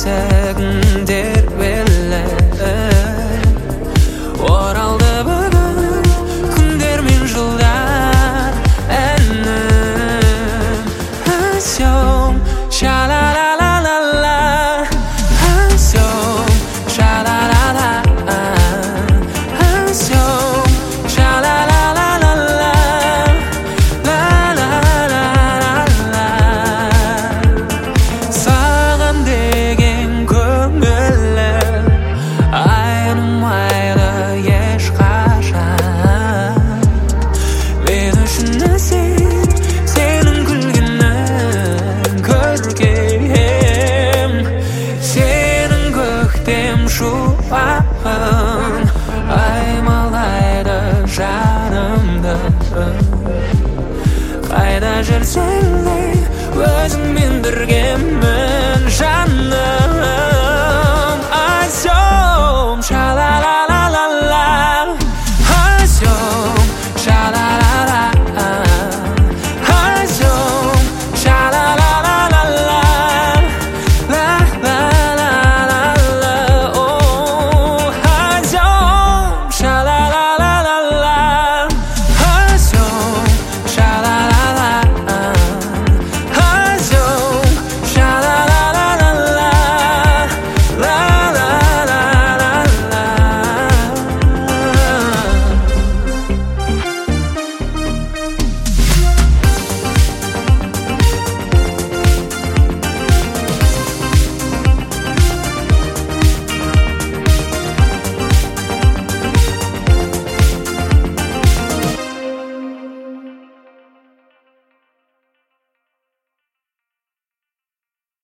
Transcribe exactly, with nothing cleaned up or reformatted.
күндер белі оралды бүгін күндер мен жылдар әнім асем ша-ла-ла-ла-ла-ла асем ша-ла-ла-ла асем ша-ла-ла-ла-ла-ла ла-ла-ла-ла-ла саған деген көңілім айнымайды ешқашан мен үшін сен сенің күлгенің көркем сенің көктем шуағың аймалайды жанымды қайда жүрсең де өзіңмен біргемін